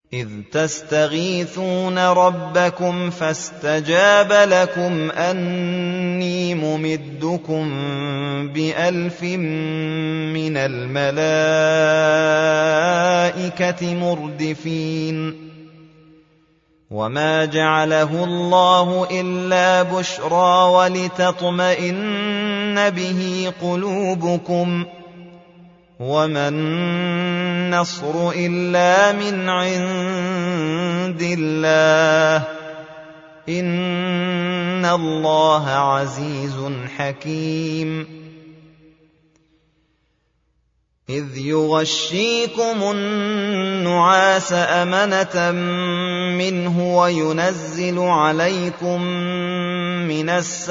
إذ تستغيثون ربكم فاستجاب لكم أني ممدكم ب1000 من الملائكة مردفين وما جعله الله إلا بشرى ولتطمئن به قلوبكم وما النصر إلا من عند الله إن الله عزيز حكيم إذ يغشيكم النعاس أمنة منه وينزل عليكم من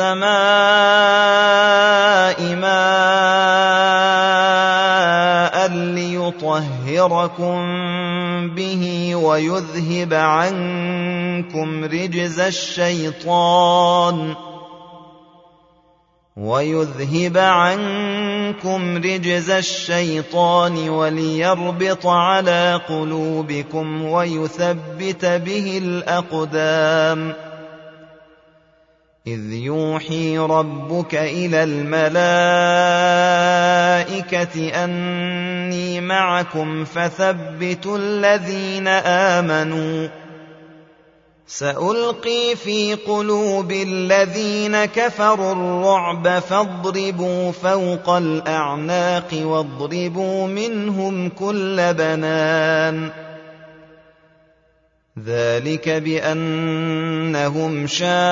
السماء ماء ليطهركم به ويذهب عنكم رجز الشيطان وليربط على قلوبكم ويثبت به الأقدام إذ يوحي ربك إلى الملائكة أني معكم فثبتوا الذين آمنوا سألقي في قلوب الذين كفروا الرعب فاضربوا فوق الأعناق واضربوا منهم كل بنان ذلك بأنهم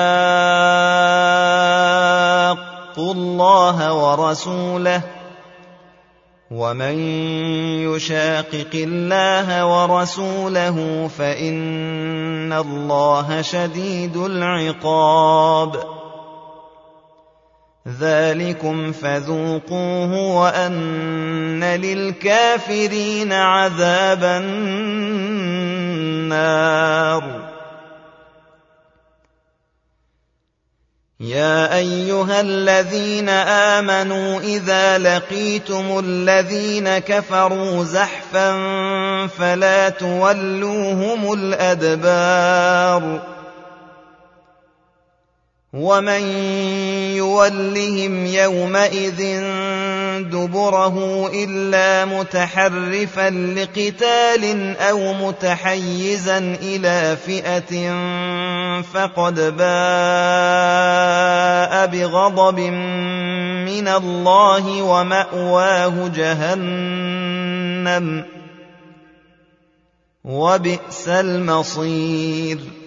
شاقوا الله ورسوله ومن يشاقق الله ورسوله فإن الله شديد العقاب ذلكم فذوقوه وأن للكافرين عذاب النار يا أيها الذين آمنوا إذا لقيتم الذين كفروا زحفا فلا تولوهم الأدبار ومن يولهم يومئذ دبره إلا متحرفا لقتال أو متحيزا إلى فئة فقد باء بغضب من الله ومأواه جهنم وبئس المصير